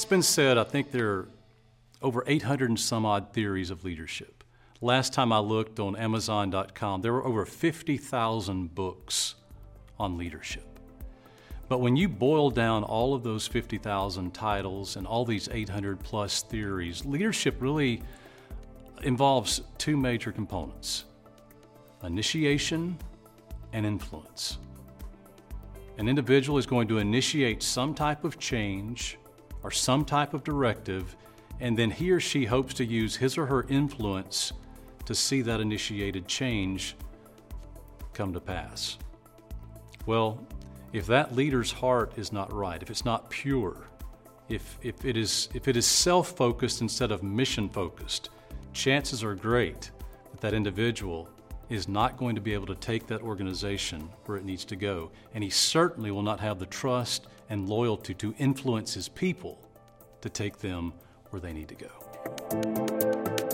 It's been said, I think there are over 800 and some odd theories of leadership. Last time I looked on Amazon.com, there were over 50,000 books on leadership. But when you boil down all of those 50,000 titles and all these 800 plus theories, leadership really involves two major components: initiation and influence. An individual is going to initiate some type of change or some type of directive, and then he or she hopes to use his or her influence to see that initiated change come to pass. Well, if that leader's heart is not right, if it's not pure, if it is self-focused instead of mission-focused, chances are great that that individual is not going to be able to take that organization where it needs to go, and he certainly will not have the trust and loyalty to influence his people to take them where they need to go.